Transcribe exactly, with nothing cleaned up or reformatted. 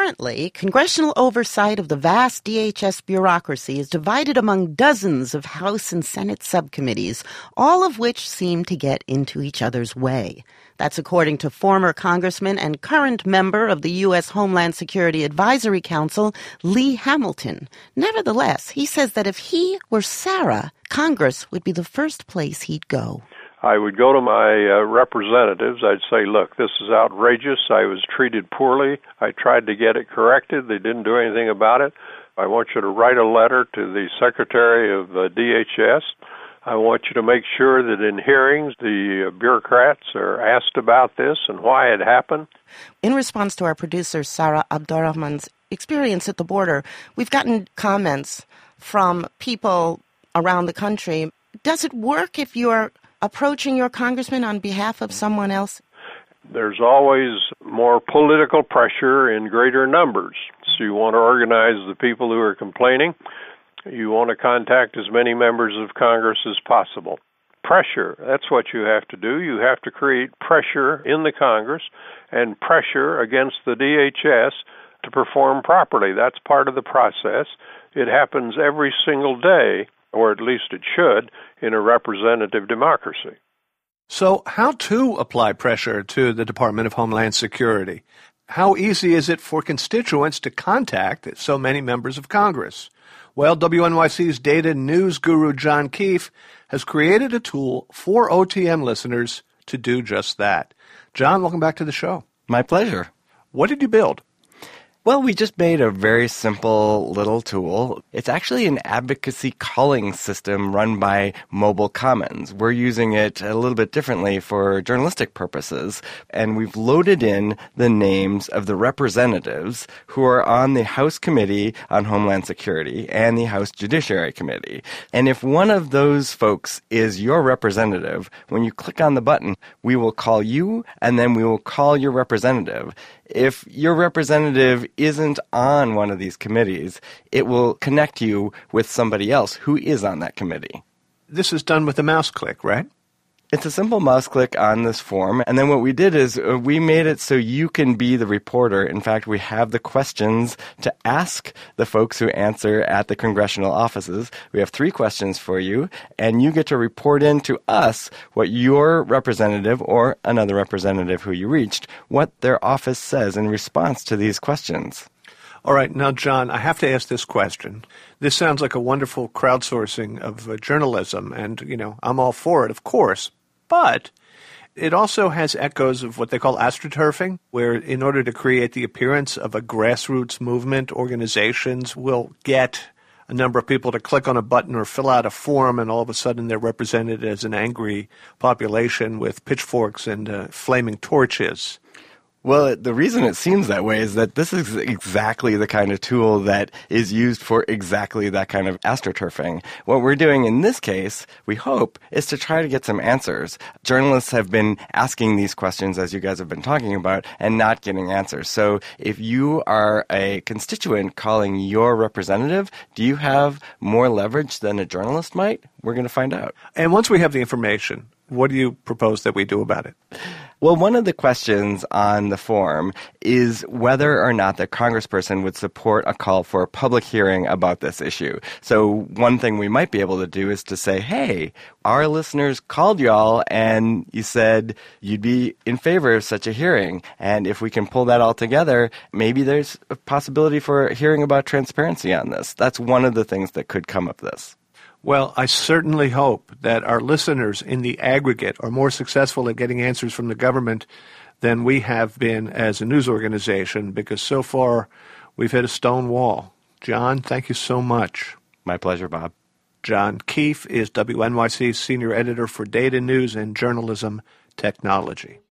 Currently, congressional oversight of the vast D H S bureaucracy is divided among dozens of House and Senate subcommittees, all of which seem to get into each other's way. That's according to former Congressman and current member of the U S. Homeland Security Advisory Council, Lee Hamilton. Nevertheless, he says that if he were Sarah, Congress would be the first place he'd go. I would go to my uh, representatives. I'd say, look, this is outrageous. I was treated poorly. I tried to get it corrected. They didn't do anything about it. I want you to write a letter to the Secretary of uh, D H S. I want you to make sure that in hearings the uh, bureaucrats are asked about this and why it happened. In response to our producer, Sarah Abdurrahman's experience at the border, we've gotten comments from people around the country. Does it work if you're approaching your congressman on behalf of someone else? There's always more political pressure in greater numbers. So you want to organize the people who are complaining. You want to contact as many members of Congress as possible. Pressure, that's what you have to do. You have to create pressure in the Congress and pressure against the D H S to perform properly. That's part of the process. It happens every single day, or at least it should, in a representative democracy. So how to apply pressure to the Department of Homeland Security? How easy is it for constituents to contact so many members of Congress? Well, W N Y C's data news guru John Keefe has created a tool for O T M listeners to do just that. John, welcome back to the show. My pleasure. What did you build? Well, we just made a very simple little tool. It's actually an advocacy calling system run by Mobile Commons. We're using it a little bit differently for journalistic purposes, and we've loaded in the names of the representatives who are on the House Committee on Homeland Security and the House Judiciary Committee. And if one of those folks is your representative, when you click on the button, we will call you, and then we will call your representative. If your representative isn't on one of these committees, it will connect you with somebody else who is on that committee. This is done with a mouse click, right? It's a simple mouse click on this form, and then what we did is uh, we made it so you can be the reporter. In fact, we have the questions to ask the folks who answer at the congressional offices. We have three questions for you, and you get to report in to us what your representative or another representative who you reached, what their office says in response to these questions. All right. Now, John, I have to ask this question. This sounds like a wonderful crowdsourcing of uh, journalism, and, you know, I'm all for it, of course. But it also has echoes of what they call astroturfing, where in order to create the appearance of a grassroots movement, organizations will get a number of people to click on a button or fill out a form, and all of a sudden they're represented as an angry population with pitchforks and uh, flaming torches. Well, the reason it seems that way is that this is exactly the kind of tool that is used for exactly that kind of astroturfing. What we're doing in this case, we hope, is to try to get some answers. Journalists have been asking these questions, as you guys have been talking about, and not getting answers. So if you are a constituent calling your representative, do you have more leverage than a journalist might? We're going to find out. And once we have the information, what do you propose that we do about it? Well, one of the questions on the form is whether or not the congressperson would support a call for a public hearing about this issue. So one thing we might be able to do is to say, hey, our listeners called y'all and you said you'd be in favor of such a hearing. And if we can pull that all together, maybe there's a possibility for a hearing about transparency on this. That's one of the things that could come of this. Well, I certainly hope that our listeners in the aggregate are more successful at getting answers from the government than we have been as a news organization, because so far we've hit a stone wall. John, thank you so much. My pleasure, Bob. John Keefe is W N Y C's senior editor for data news and journalism technology.